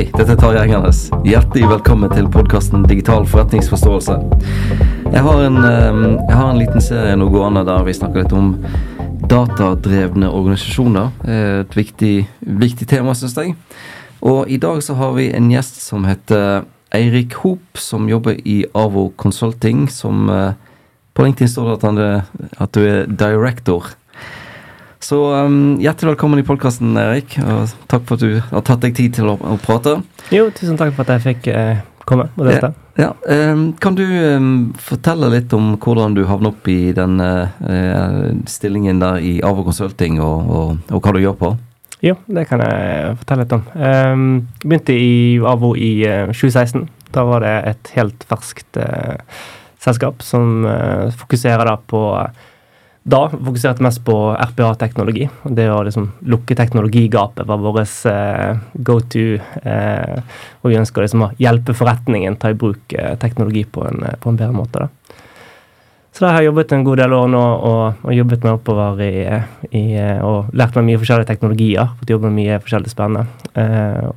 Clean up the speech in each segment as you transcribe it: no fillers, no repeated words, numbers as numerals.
Hei, dette Tarjei Engernes. Hjertelig velkommen til podcasten Digital forretningsforståelse. Jeg har en liten serie nå gående der vi snakker litt om datadrevne organisasjoner. Et viktig tema, synes jeg. Og i dag så har vi en gjest som heter Eirik Hoop, som jobber i Avo Consulting, som på LinkedIn står det at du er director. Så hjertelig velkommen i podcasten, Eirik, og takk for at du har tatt deg tid til å prate. Jo, tusen takk for at jeg fikk komme og delta. Ja. Kan du fortelle litt om hvordan du havnet opp i den stillingen der i Avo Consulting, og hva du gjør på? Jo, det kan jeg fortelle litt om. Begynte i Avo i 2016. Da var det et helt ferskt selskap som fokuserer fokuserte mest på RPA-teknologi. Det å liksom lukke teknologigapet var våres go-to, og vi ønsker liksom å hjelpe forretningen ta i bruk teknologi på en bedre måte. Da. Så da har jeg jobbet en god del år nå, og jobbet meg oppover og lært meg mye forskjellige teknologier, fått jobbe med mye forskjellig spennende.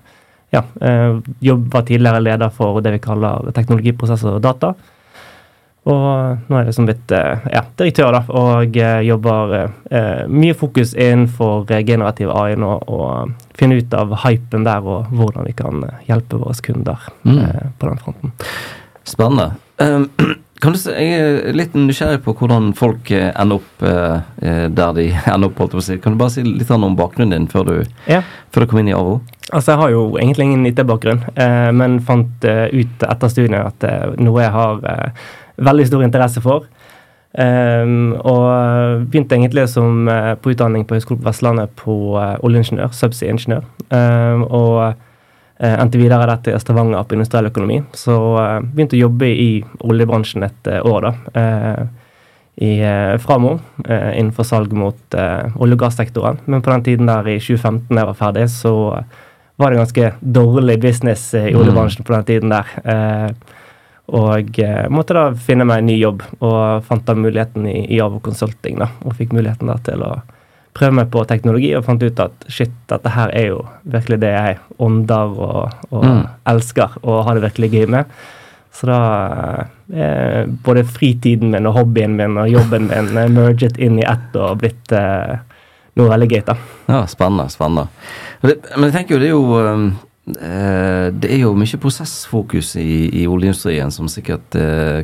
Var tidligere leder for det vi kaller teknologiprosesser og data. Og nå er jeg blitt direktør da, og jobber mye fokus innenfor generativ AI nå, og finne ut av hypen der, og hvordan vi kan hjelpe våre kunder på den fronten. Spennende. Kan du si, jeg er litt nysgjerrig på hvordan folk ender opp der de ender opp, holdt jeg på å si. Kan du bare si litt om bakgrunnen din før du kom inn i Avo? Altså, jeg har jo egentlig ingen IT-bakgrunn, men fant ut etter studiene at noe jeg har veldig stor interesse for. Og begynte egentlig som på utdanning på Høgskolen på Vestlandet på oljeingeniør, subsea-ingeniør. Og endte videre der til Stavanger på industriell økonomi. Så begynte å jobbe i oljebransjen et år da. I Framo, innenfor salg mot olje- og gassektoren. Men på den tiden der i 2015 da jeg var ferdig, så var det ganske dårlig business i oljebransjen på den tiden der. Og måtte da finne meg en ny jobb, og fant da muligheten i Avo Consulting da, og fikk muligheten da til å prøve meg på teknologi, og fant ut at shit, dette her er jo virkelig det jeg ånder og elsker, og har det virkelig gøy med. Så da både fritiden min og hobbyen min og jobben min merget inn i ett og blitt noe veldig gøy da. Ja, spennende. Men jeg tenker jo, det er jo mye prosessfokus i oljeindustrien som sikkert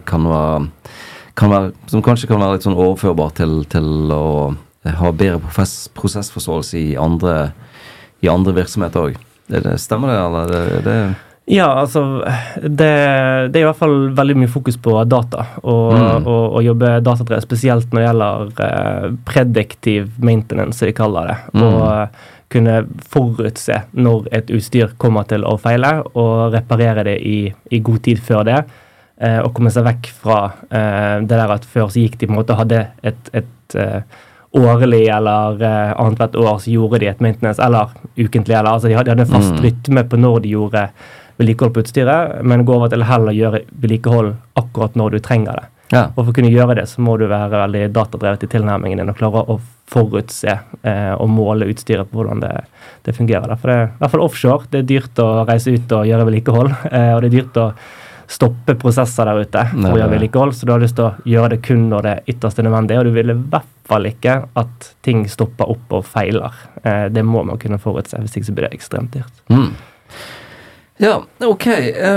som kanskje kan være litt sånn overførbar til å ha bedre prosessforståelse i andre virksomheter også. Stemmer det, eller? Ja, altså, det er i hvert fall veldig mye fokus på data, og jobbe datadrevet, spesielt når det gjelder predictive maintenance, som de kaller det, og kunne forutse når et utstyr kommer til å feile, og reparere det i god tid før det, og komme seg vekk fra det der at før så gikk de på en måte og hadde et årlig eller annethvert år så gjorde de et maintenance, eller ukentlig, eller altså de hadde en fast rytme på når de gjorde vedlikehold på utstyret, men gå over til heller gjøre vedlikehold akkurat når du trenger det. Ja. Og for å kunne gjøre det så må du være veldig datadrevet i tilnærmingen din og klare å forutse og måle utstyret på hvordan det fungerer. For det er i hvert fall offshore, det er dyrt å reise ut og gjøre vedlikehold, og det er dyrt å stoppe prosesser der ute for å gjøre vedlikehold, så du har lyst til å gjøre det kun når det er ytterst nødvendig, og du vil i hvert fall ikke at ting stopper opp og feiler. Det må man kunne forutse, hvis ikke så blir det ekstremt dyrt. Ja, ok.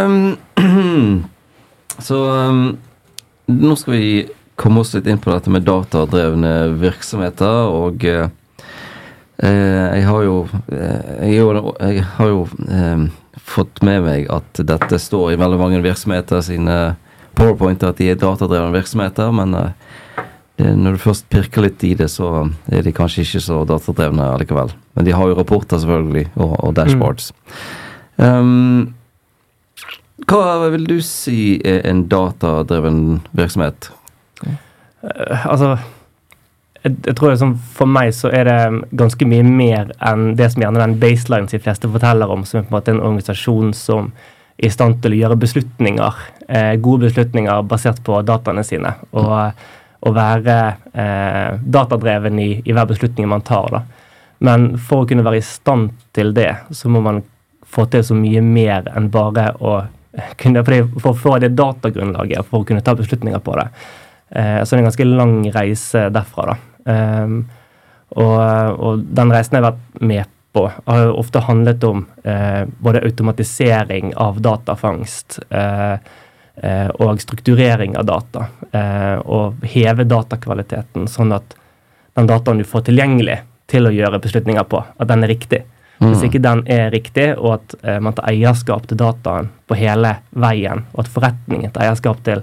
Så nå skal vi komme oss litt inn på dette med datadrevne virksomheter, og jeg har jo fått med meg at dette står i veldig mange virksomheter sine PowerPointer at de er datadrevne virksomheter, men når du først pirker litt i det, så er de kanskje ikke så datadrevne allikevel. Men de har jo rapporter selvfølgelig, og dashboards. Hva vil du si er en datadreven virksomhet? Altså, jeg tror det for meg så er det ganske mye mer enn det som gjerne den baseline de fleste forteller om, som er på en måte en organisasjon som er i stand til å gjøre beslutninger, gode beslutninger basert på dataene sine, og være datadreven i hver beslutning man tar da. Men for å kunne være i stand til det, så må man få til så mye mer enn bare å kunne, for å få det datagrunnlaget for å kunne ta beslutninger på det. Så det en ganske lang reise derfra da. Og den reisen jeg har vært med på har jo ofte handlet om både automatisering av datafangst og strukturering av data, og heve datakvaliteten sånn at den dataen du får tilgjengelig til å gjøre beslutninger på, at den er riktig. Hvis ikke den er riktig, og at man tar eierskap til dataen på hele veien, og at forretningen tar eierskap til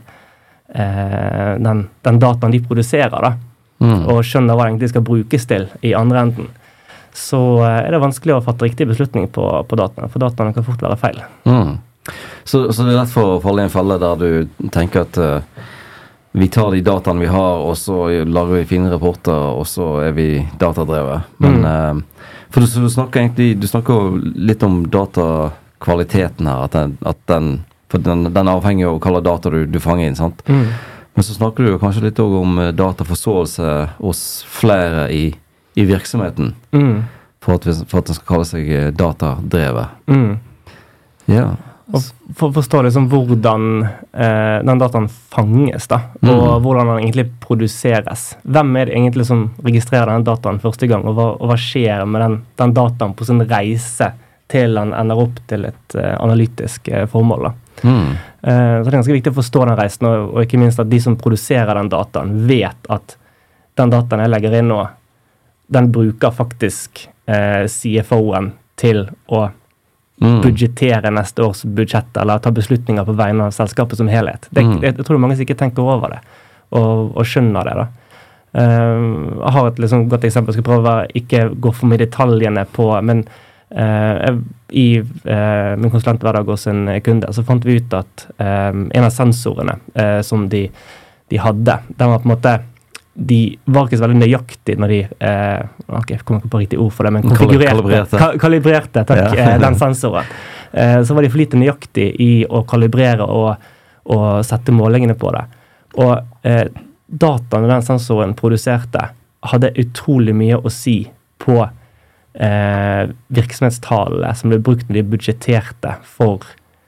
den dataen de produserer da, og skjønner hva det egentlig skal brukes til i andre enden, så er det vanskelig å fatte riktig beslutning på dataene, for dataene kan fort være feil. Så det er lett for å falle i en felle der du tenker at vi tar de dataene vi har, og så lager vi fine rapporter, og så er vi datadrevet. Men for du snakker litt om datakvaliteten her, at den er avhengig av hva slags data du fanger inn, sant? Men så snakker du jo kanskje litt også om dataforståelse hos flere i virksomheten, for at den skal kalle seg datadrevet. Ja. Og for å forstå liksom hvordan den dataen fanges da, og hvordan den egentlig produseres. Hvem er det egentlig som registrerer den dataen første gang, og hva skjer med den dataen på sin reise til den ender opp til et analytisk formål da. Så det er ganske viktig å forstå den reisen, og ikke minst at de som produserer den dataen vet at den dataen jeg legger inn nå, den bruker faktisk CFO-en til å budgettere neste års budsjett, eller ta beslutninger på vegne av selskapet som helhet. Jeg tror mange ikke tenker over det, og skjønner det da. Jeg har et liksom godt eksempel, jeg skal prøve å ikke gå for mye detaljene på, men i min konsulenthverdag hos en kunde, så fant vi ut at en av sensorene som de hadde, den var på en måte de var ikke så veldig nøyaktig når de jeg kommer ikke på riktig ord for det, men kalibrerte den sensoren. Så var de for lite nøyaktig i å kalibrere og sette målingene på det. Og dataen den sensoren produserte hadde utrolig mye å si på virksomhetstallene som ble brukt når de budsjetterte for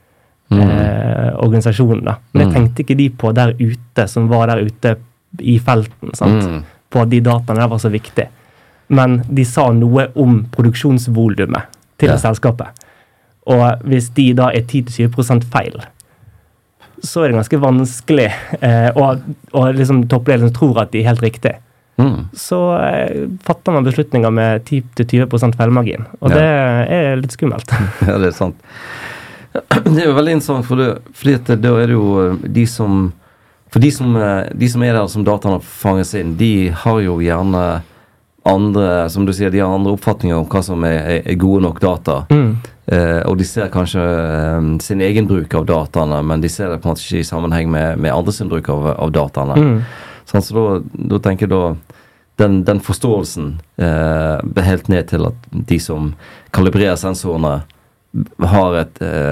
organisasjonen da. Men jeg tenkte ikke de på der ute, som var der ute i felten, sant? På at de dataene der var så viktig. Men de sa noe om produksjonsvolumet til selskapet. Og hvis de da er 10-20% feil, så er det ganske vanskelig og liksom toppledelsen tror at de er helt riktig. Så fatter man beslutninger med 10-20% feilmargin. Og det er litt skummelt. Ja, det er sant. Det er jo veldig interessant, fordi at da er det jo de som er der som dataene fanges inn, de har jo gjerne andre, som du sier, de har andre oppfatninger om hva som er gode nok data. Og de ser kanskje sin egen bruk av dataene, men de ser det på en måte ikke i sammenheng med andre sin bruk av dataene. Så da tenker jeg da den forståelsen helt ned til at de som kalibrerer sensorene har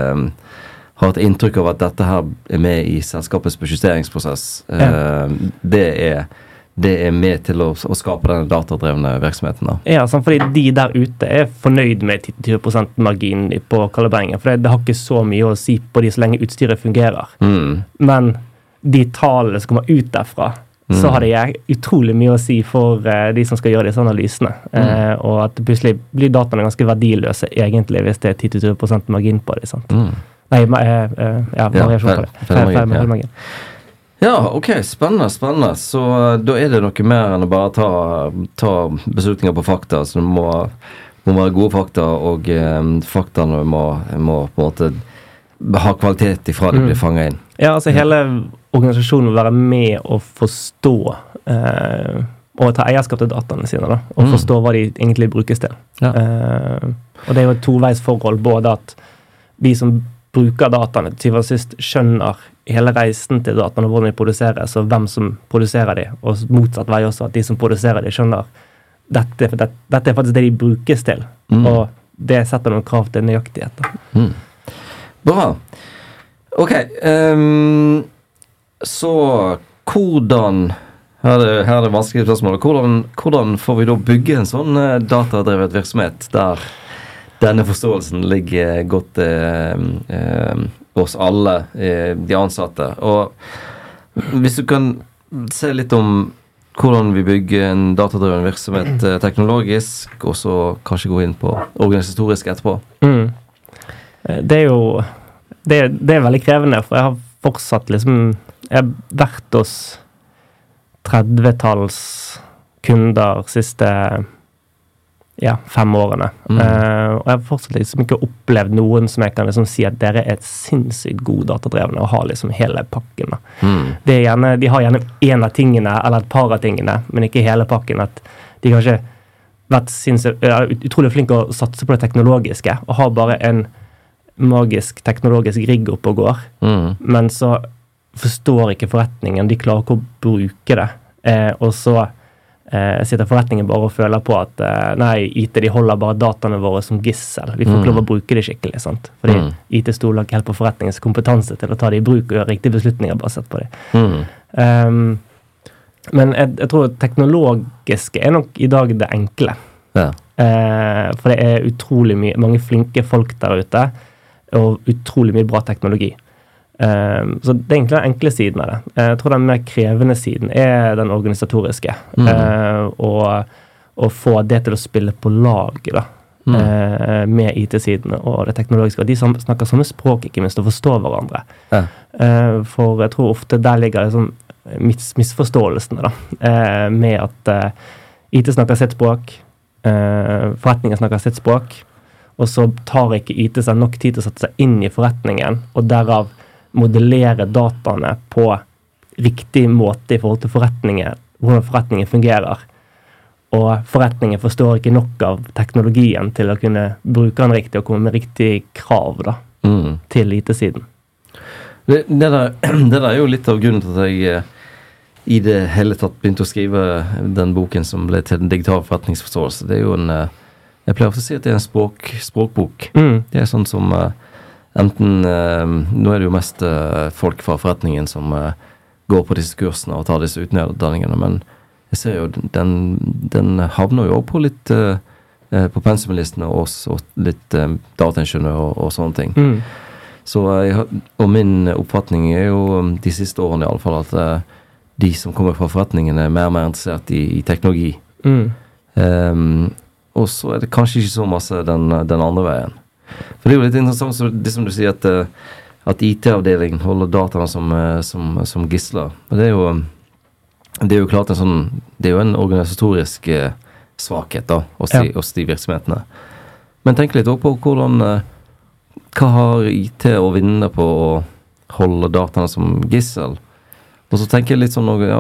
et inntrykk av at dette her er med i selskapets budsjetteringsprosess. Det er med til å skape denne datadrevne virksomheten da. Ja, fordi de der ute er fornøyd med 10-20% margin på kalibreringen, for det har ikke så mye å si på de så lenge utstyret fungerer. Men de tallene som kommer ut derfra, så har det utrolig mye å si for de som skal gjøre disse analysene. Og at plutselig blir dataene ganske verdiløse egentlig hvis det er 10-20% margin på det, sant? Nei, variasjon på det. Feilmargin. Ja, ok, spennende. Så da er det noe mer enn å bare ta beslutninger på fakta, så det må være gode fakta, og faktaene må på en måte ha kvalitet ifra de blir fanget inn. Ja, altså hele organisasjonen vil være med å forstå og ta eierskap til dataene sine da, og forstå hva de egentlig brukes til. Og det er jo et toveisforhold, både at de som bruker dataene til syvende og sist skjønner hele reisen til dataene, hvordan de produseres, og hvem som produserer de, og motsatt vei også, at de som produserer de skjønner dette er faktisk det de brukes til, og det setter noen krav til nøyaktighet. Bra. Ok, så hvordan, her er det vanskelige spørsmålet, hvordan får vi da bygge en sånn datadrevet virksomhet denne forståelsen ligger godt hos alle de ansatte. Og hvis du kan se litt om hvordan vi bygger en datadreven virksomhet teknologisk, og så kanskje gå inn på organisatorisk etterpå. Det er jo det er veldig krevende, for jeg har fortsatt liksom, jeg har vært hos 30-talls kunder siste 5 årene. Og jeg har fortsatt liksom ikke opplevd noen som jeg kan liksom si at dere er sinnssykt god datadrevne og har liksom hele pakken. Det er gjerne, de har gjerne en av tingene, eller et par av tingene, men ikke hele pakken. At de kanskje vært utrolig flinke å satse på det teknologiske, og har bare en magisk teknologisk rigg opp og går. Men så forstår ikke forretningen, de klarer ikke å bruke det. Og så sitter forretningen bare og føler på at nei, IT, de holder bare dataene våre som gissel. Vi får ikke lov å bruke det skikkelig, sant? Fordi IT stoler ikke helt på forretningens kompetanse til å ta det i bruk og gjøre riktige beslutninger basert på det. Men jeg tror teknologiske er nok i dag det enkle. For det er utrolig mange flinke folk der ute, og utrolig mye bra teknologi. Så det er egentlig den enkle siden av det. Jeg tror den mer krevende siden er den organisatoriske. Og få det til å spille på lag da, med IT-sidene og det teknologiske. Og de som snakker samme språk, ikke minst, og forstår hverandre. For jeg tror ofte der ligger liksom misforståelsene da, med at IT snakker sitt språk, forretningen snakker sitt språk, og så tar ikke IT seg nok tid til å sette seg inn i forretningen, og derav modellere dataene på riktig måte i forhold til forretningen, hvordan forretningen fungerer. Og forretningen forstår ikke nok av teknologien til å kunne bruke den riktig og komme med riktig krav da, til IT-siden. Det der er jo litt av grunnen til at jeg i det hele tatt begynte å skrive den boken som ble til den digitale forretningsforståelse. Det er jo jeg pleier ofte å si at det er en språkbok. Det er sånn som enten, nå er det jo mest folk fra forretningen som går på disse kursene og tar disse utdanningene, men jeg ser jo, den havner jo også på litt på pensumlistene og litt dataingeniør og sånne ting. Så og min oppfatning er jo de siste årene i alle fall at de som kommer fra forretningen er mer og mer interessert i teknologi. Og så er det kanskje ikke så masse den andre veien. For det er jo litt interessant, så det som du sier at IT-avdelingen holder dataene som gisler. Og det er jo klart det er jo en organisatorisk svakhet da, hos de virksomhetene. Men tenk litt også på hva har IT å vinne på å holde dataene som gissel? Og så tenker jeg litt sånn, ja,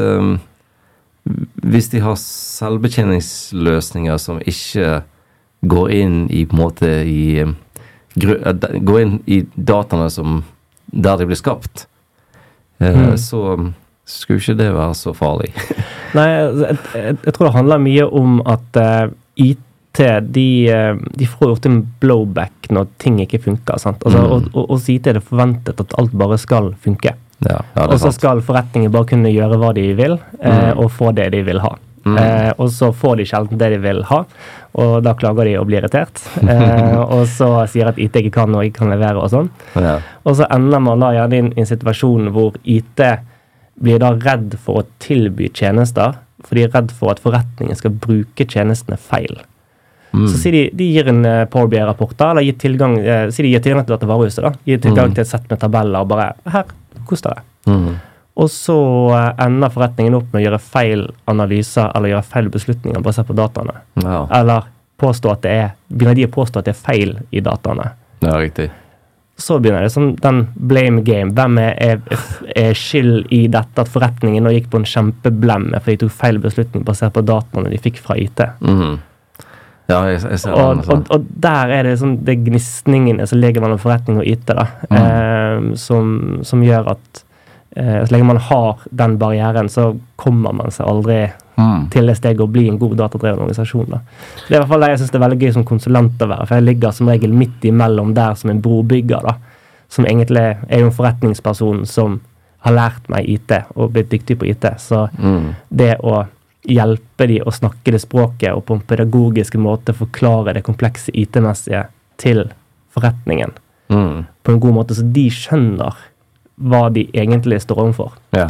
hvis de har selvbetjeningsløsninger som ikke går inn i på en måte går inn i dataene som der de blir skapt, så skulle ikke det være så farlig. Nei, jeg tror det handler mye om at IT, de får jo ofte en blowback når ting ikke funker, sant? Altså, og IT er det forventet at alt bare skal funke. Og så skal forretningen bare kunne gjøre hva de vil, og få det de vil ha. Og så får de sjelden det de vil ha, og da klager de og blir irritert. Og så sier at IT ikke kan og ikke kan levere og sånn. Og så ender man da gjerne i en situasjon hvor IT blir da redd for å tilby tjenester, for de er redd for at forretningen skal bruke tjenestene feil. Så sier de gir en Power BI-rapport da, eller gir tilgang til dette varehuset da, gir tilgang til et sett med tabeller og bare, her, koster det. Og så ender forretningen opp med å gjøre feil analyser eller gjøre feil beslutninger basert på dataene. Eller begynner de å påstå at det er feil i dataene. Ja, riktig. Så begynner det som den blame game. Hvem er skyld i dette at forretningen nå gikk på en kjempeblemme fordi de tok feil beslutning basert på dataene de fikk fra IT? Ja, jeg ser det. Og der er det sånn, det gnistningene som ligger mellom forretning og IT da, som gjør at så lenge man har den barrieren, så kommer man seg aldri til det steget å bli en god datadreven organisasjon. Da. Det er i hvert fall det jeg synes det er veldig gøy som konsulent å være, for jeg ligger som regel midt imellom der som en brobygger, da, som egentlig er jo en forretningsperson som har lært meg IT og blitt dyktig på IT. Så det å hjelpe de å snakke det språket og på en pedagogisk måte forklare det komplekse IT-messige til forretningen på en god måte, så de skjønner hva de egentlig står overfor. Ja.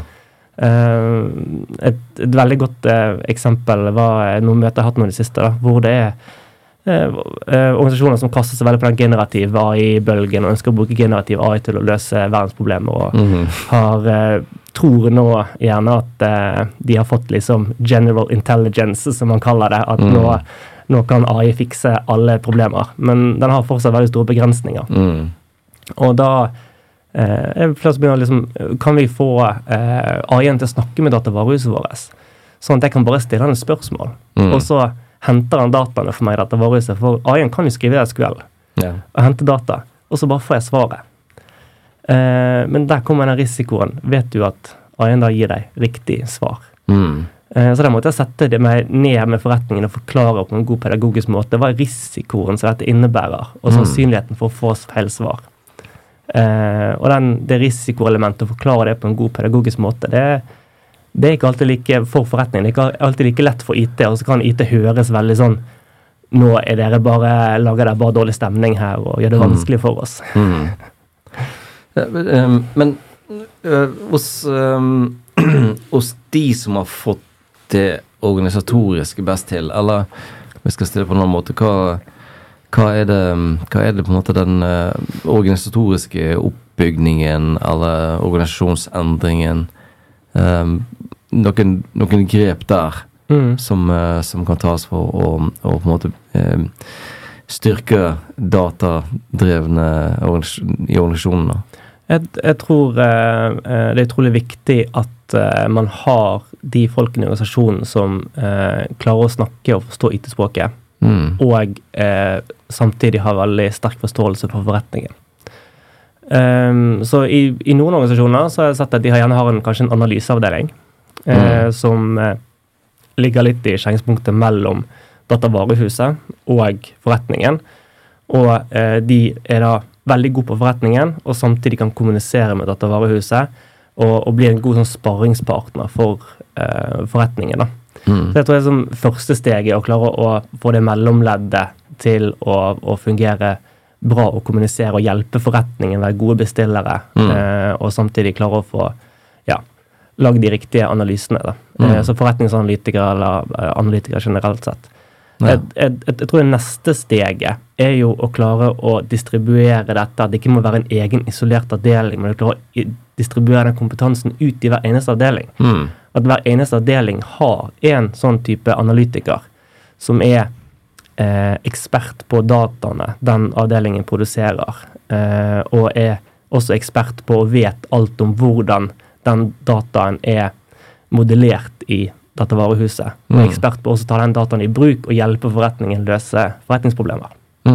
Et veldig godt eksempel var noen møter jeg har hatt nå i det siste, da, hvor det organisasjoner som kaster seg veldig på den generative AI-bølgen og ønsker å bruke generativ AI til å løse verdensproblemer, og tror nå gjerne at de har fått liksom general intelligence, som man kaller det, at nå kan AI fikse alle problemer, men den har fortsatt veldig store begrensninger. Og da liksom, kan vi få AI-en til å snakke med datavarehuset vårt, sånn at jeg kan bare stille han et spørsmål, og så henter han dataene for meg i datavarehuset, for AI-en kan jo skrive SQL og hente data, og så bare får jeg svaret. Men der kommer den risikoen. Vet du at AI-en da gir deg riktig svar? Så der måtte jeg sette meg ned med forretningen og forklare på en god pedagogisk måte hva risikoen som dette innebærer, og sannsynligheten for å få feil svar. Og det risikoelementet, å forklare det på en god pedagogisk måte, det er ikke alltid like for forretningen, det er ikke alltid like lett for IT, og så kan IT høres veldig sånn, nå lager dere bare dårlig stemning her, og gjør det vanskelig for oss. Men hos de som har fått det organisatoriske best til, eller vi skal stille på en annen måte, hva er det på en måte den organisatoriske oppbygningen, eller organisasjonsendringen, noen grep der som kan tas for å på en måte styrke datadrevne i organisasjonene? Jeg tror det er utrolig viktig at man har de folkene i organisasjonen som klarer å snakke og forstå IT-språket, og samtidig har veldig sterk forståelse for forretningen. Så i noen organisasjoner så har jeg sett at de gjerne har kanskje en analyseavdeling som ligger litt i skjæringspunktet mellom datavarehuset og forretningen, og de er da veldig gode på forretningen, og samtidig kan kommunisere med datavarehuset og bli en god sånn sparringspartner for forretningen da. Så jeg tror det som første steget å klare å få det mellomleddet til å fungere bra å kommunisere og hjelpe forretningen, være gode bestillere, og samtidig klare å få lage de riktige analysene da. Så forretningsanalytikere eller analytikere generelt sett. Jeg tror det neste steget er jo å klare å distribuere dette, at det ikke må være en egen isolert avdeling, men å klare å distribuere den kompetansen ut i hver eneste avdeling. At hver eneste avdeling har en sånn type analytiker som er ekspert på dataene den avdelingen produserer, og er også ekspert på og vet alt om hvordan den dataen er modellert i datavarehuset. Og er ekspert på også å ta den dataen i bruk og hjelpe forretningen løse forretningsproblemer.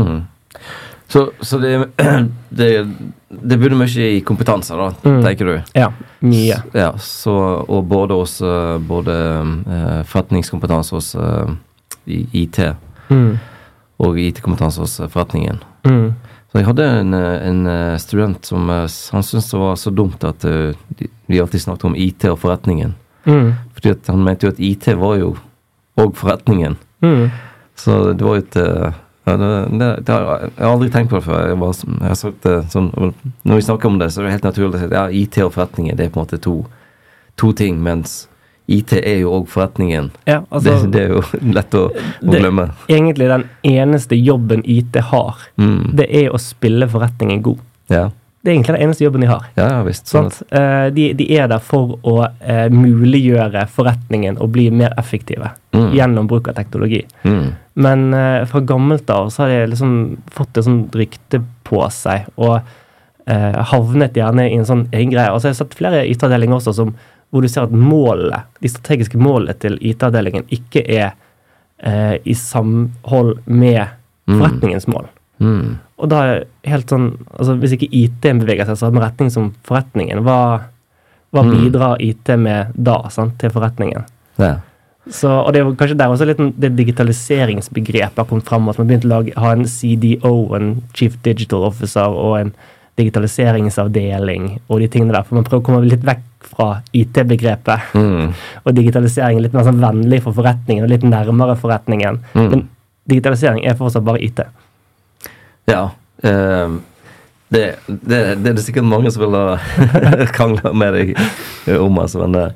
Så det begynner mye i kompetanse da, tenker du? Ja, mye. Ja, og både forretningskompetanse hos IT, og IT-kompetanse hos forretningen. Så jeg hadde en student som han syntes det var så dumt at vi alltid snakket om IT og forretningen. Fordi at han mente jo at IT var jo og forretningen. Så det var jo jeg har aldri tenkt på det før. Jeg har sagt det sånn, når vi snakker om det, så er det helt naturlig å si IT og forretningen, det er på en måte to ting, mens IT er jo også forretningen. Ja, altså, det er jo lett å glemme. Egentlig den eneste jobben IT har, det er å spille forretningen god. Ja. Det er egentlig den eneste jobben de har. Ja, visst. Sånn. De er der for å muliggjøre forretningen og bli mer effektive gjennom bruk av teknologi. Men fra gammelt av så har de liksom fått et sånt rykte på seg, og havnet gjerne i en sånn egen greie. Altså jeg har sett flere IT-avdelinger også hvor du ser at de strategiske målene til IT-avdelingen ikke er i samhold med forretningens mål. Og da er helt sånn, altså hvis ikke IT beveger seg samme retning som forretningen, hva bidrar IT med da, sant, til forretningen? Ja. Så, og det er kanskje der også litt det digitaliseringsbegrepet har kommet frem, at man begynte å ha en CDO, en Chief Digital Officer, og en digitaliseringsavdeling, og de tingene der, for man prøver å komme litt vekk fra IT-begrepet, og digitalisering er litt mer sånn vennlig for forretningen, og litt nærmere forretningen. Men digitalisering er fortsatt bare IT. Ja, det er sikkert mange som vil ha krangler med deg om, altså, men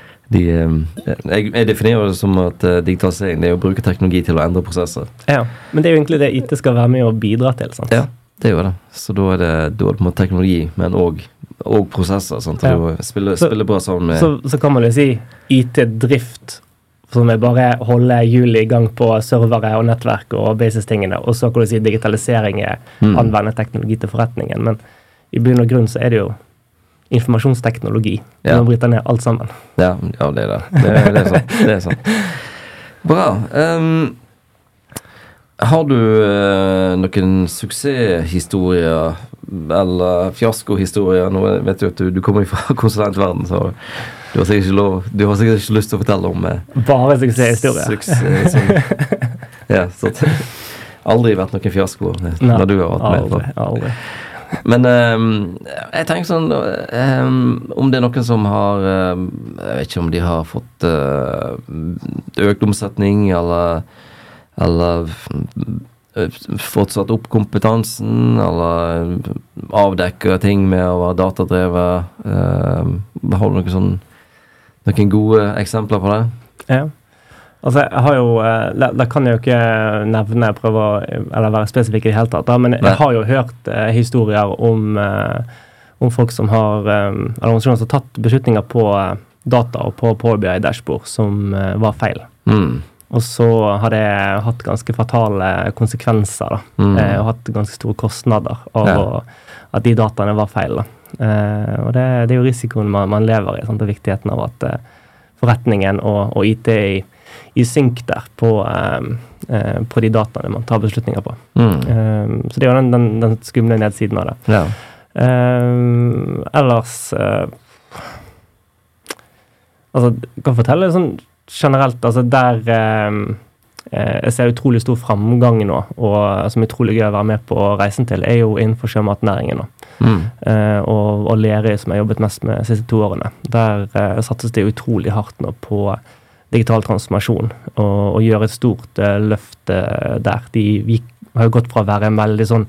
jeg definerer det som at digitalisering det er å bruke teknologi til å endre prosesser. Ja, men det er jo egentlig det IT skal være med å bidra til, sant? Ja, det er jo det. Så da er det på en måte teknologi, men også prosesser, sant? Og det spiller bra sammen med... Så kan man jo si IT-drift, som er bare holde hjulet i gang på servere og nettverk og basis-tingene, og så kan du si digitalisering er anvende teknologi til forretningen, men i bunn og grunn så er det jo informasjonsteknologi. Man bryter ned alt sammen. Ja, det er det. Det er sant. Det er sant. Bra. Har du noen suksesshistorier eller fiaskohistorier? Nå vet du at du kommer fra konsulentverden, så du har sikkert ikke lyst til å fortelle om bare suksesshistorier. Ja, så aldri vært noen fiasko når du har vært med. Aldri. Men jeg tenker sånn om det er noen som har jeg vet ikke om de har fått økt omsetning eller fått satt opp kompetansen eller avdekke ting med å være datadrevet. Har du noen gode eksempler på det? Ja. Altså, jeg har jo, da kan jeg jo ikke nevne, prøve eller være spesifikk i det hele tatt, men jeg har jo hørt historier om folk som har, eller organisasjoner som har tatt beslutninger på data og på Power BI-dashbord som var feil. Og så har det hatt ganske fatale konsekvenser, og hatt ganske store kostnader av at de dataene var feil. Og det er jo risikoen man lever i, sant, og viktigheten av at forretningen og IT i synk der på de dataene man tar beslutninger på. Så det er jo den skumle nedsiden av det. Ja. Ellers altså, jeg kan fortelle sånn generelt, altså der jeg ser utrolig stor framgang nå, og som er utrolig gøy å være med på reisen til, er jo innenfor sjømatnæringen nå. Og Lerøy, som jeg har jobbet mest med de siste 2 årene. Der satses det utrolig hardt nå på digital transformasjon, og gjøre et stort løft der. Vi har jo gått fra å være en veldig sånn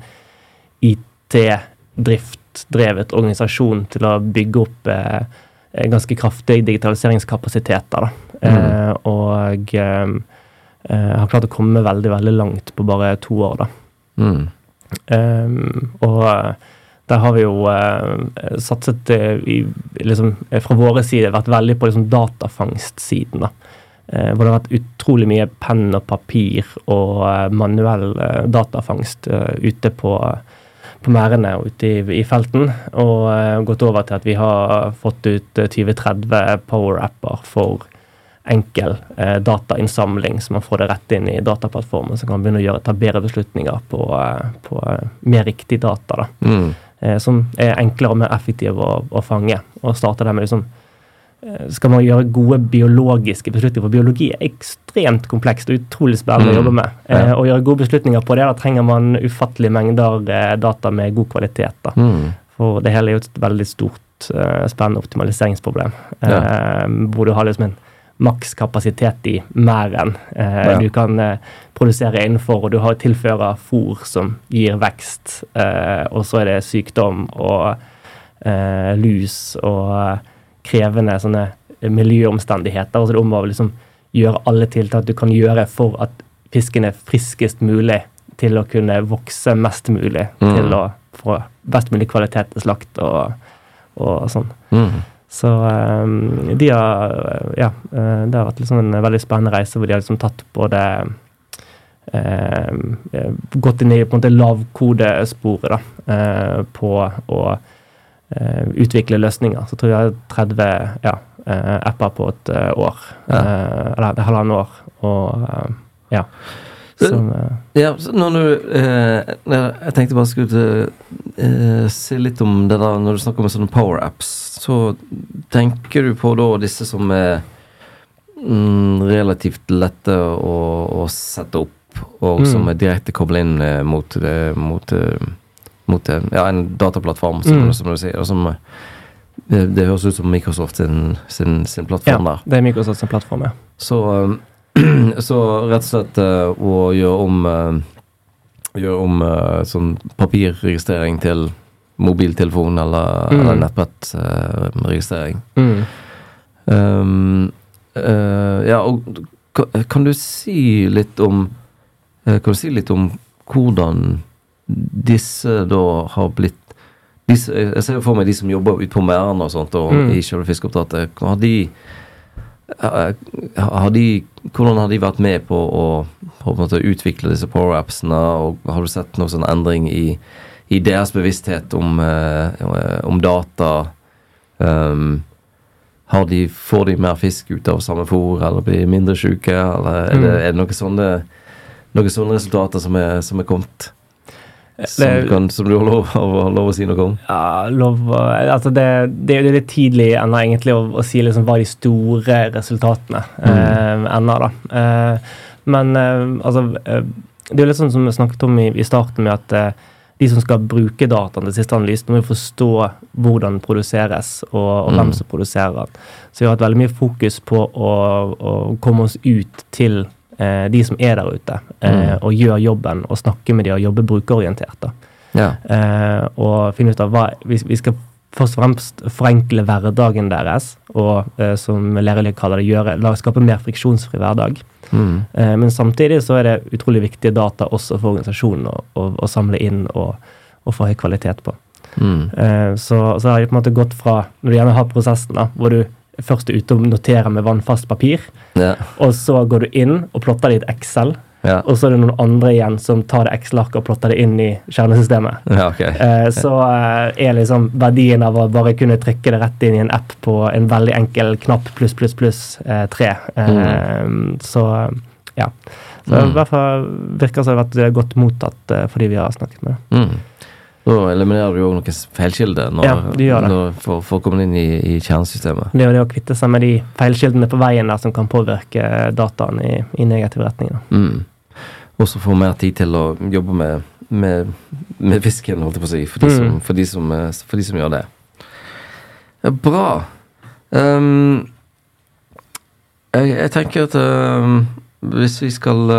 IT-drift-drevet organisasjon til å bygge opp ganske kraftig digitaliseringskapasiteter, og har klart å komme veldig, veldig langt på bare 2 år, da. Og der har vi jo satset liksom, fra våre side vært veldig på liksom, datafangstsiden, da. Hvor det har vært utrolig mye penn og papir og manuell datafangst ute på mærene og ute i felten, og gått over til at vi har fått ut 20-30 Power-apper for enkel datainnsamling, så man får det rett inn i dataplattformen, så kan man begynne å ta bedre beslutninger på mer riktig data, da. Som er enklere og mer effektive å fange, og starte der med liksom, skal man gjøre gode biologiske beslutninger, for biologi er ekstremt komplekst og utrolig spennende å jobbe med. Og gjøre gode beslutninger på det, da trenger man ufattelige mengder data med god kvalitet, da. For det hele er jo et veldig stort, spennende optimaliseringsproblem, hvor du har liksom en makskapasitet i mæren. Du kan produsere innenfor, og du har tilfører fôr som gir vekst, og så er det sykdom og lus og krevende sånne miljøomstendigheter, og så er det om å liksom gjøre alle tiltak du kan gjøre for at fisken er friskest mulig til å kunne vokse mest mulig, til å få best mulig kvalitet til slakt og sånn. Så det har vært liksom en veldig spennende reise hvor de har liksom tatt både gått inn i på en måte lavkodesporet da, på å utvikle løsninger. Så tror jeg 30 apper på et år, eller halvannet år, og så når du jeg tenkte bare skulle si litt om det der, når du snakker om sånne power apps, så tenker du på da disse som er relativt lette å sette opp, og som er direkte koblet inn mot en dataplattform, som du sier, og som det høres ut som Microsoft sin plattform der. Ja, det Microsoft sin plattform, ja. Så rett og slett å gjøre om sånn papirregistrering til mobiltelefon eller nettbrettregistrering. Ja, og kan du si litt om hvordan disse da har blitt jeg ser for meg de som jobber ut på merdene og sånt og i selve fiskeoppdrettet, hvordan har de vært med på å på en måte utvikle disse power-appsene, og har du sett noen sånn endring i deres bevissthet om data? Får de mer fisk ut av samme fôr, eller blir mindre syke, eller er det noen sånne resultater som er kommet? Som du har lov å si noe om? Ja, altså det er litt tidlig ennå egentlig å si liksom hva de store resultatene ennå da. Men altså, det er jo litt sånn som vi snakket om i starten med at de som skal bruke dataen til siste analyse, må jo forstå hvordan det produseres og hvem som produserer den. Så vi har hatt veldig mye fokus på å komme oss ut til de som er der ute, og gjør jobben, og snakke med de og jobbe brukerorientert da. Ja. Og finne ut av hva vi skal først og fremst forenkle hverdagen deres, og som Lerøy kaller det, skape mer friksjonsfri hverdag. Men samtidig så er det utrolig viktige data også for organisasjonen å samle inn og få høy kvalitet på. Så har jeg på en måte gått fra, når du gjerne har prosessen da, hvor du først er ute og noterer med vannfast papir, og så går du inn og plotter det i et Excel, og så er det noen andre igjen som tar det Excel-arket og plotter det inn i kjernesystemet. Ja, okay. Så er liksom verdien av å bare kunne trykke det rett inn i en app på en veldig enkel knapp +++3. Så ja. Så i hvert fall virker det som det har vært godt mottatt fordi vi har snakket med det. Da eliminerer du jo noen feilkilder for å komme inn i kjernesystemet. Det er det å kvitte seg med de feilkildene på veien der som kan påvirke dataen i negativ retning. Også få mer tid til å jobbe med fisken, holdt jeg på å si, for de som gjør det. Ja, bra. Jeg tenker at hvis vi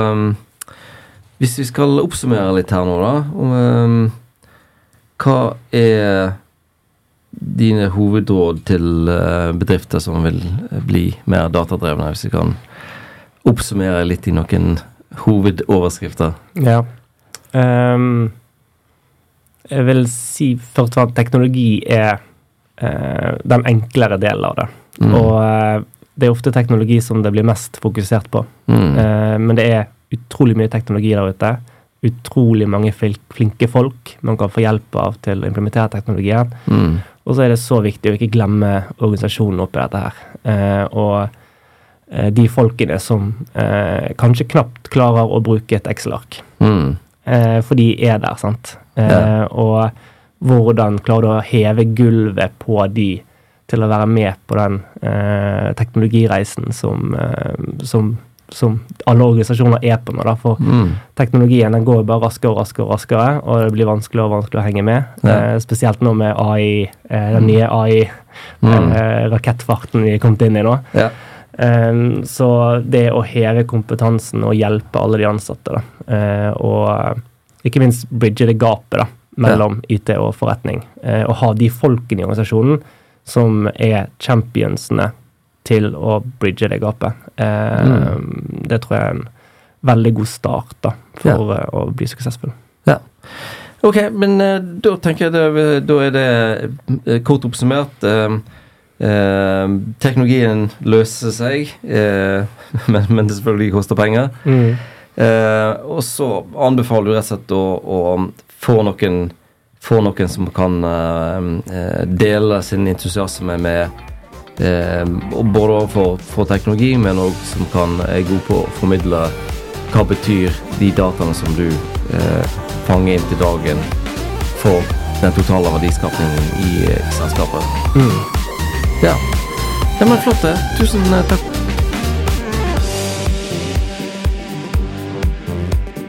skal oppsummere litt her nå da, hva er dine hovedråd til bedrifter som vil bli mer datadrevne, hvis vi kan oppsummere litt i noen hovedoverskrifter? Ja. Jeg vil si først at teknologi er den enklere delen av det. Og det er ofte teknologi som det blir mest fokusert på. Men det er utrolig mye teknologi der ute. Utrolig mange flinke folk man kan få hjelp av til å implementere teknologien. Og så er det så viktig å ikke glemme organisasjonen oppi dette her. Og de folkene som kanskje knapt klarer å bruke et Excel-ark. For de er der, sant? Og hvordan klarer du å heve gulvet på de til å være med på den teknologireisen som alle organisasjoner er på nå da, for teknologien den går bare raskere, og det blir vanskeligere og vanskeligere å henge med, spesielt nå med AI, den nye AI rakettfarten vi er kommet inn i nå. Så det å heve kompetansen og hjelpe alle de ansatte da, og ikke minst bridge det gapet da, mellom IT og forretning, og ha de folkene i organisasjonen som er championsene til å bridge det gapet. Det tror jeg er en veldig god start da, for å bli suksessfull. Ja. Ok, men da tenker jeg da er det kort oppsummert. Teknologien løser seg, men det selvfølgelig koster penger. Og så anbefaler du rett og slett å få noen som kan dele sin entusiasme med både for teknologi, men også som er god på å formidle hva betyr de dataene som du fanger inn til dagen for den totale verdiskapningen i selskapet. Ja, men flott det. Tusen takk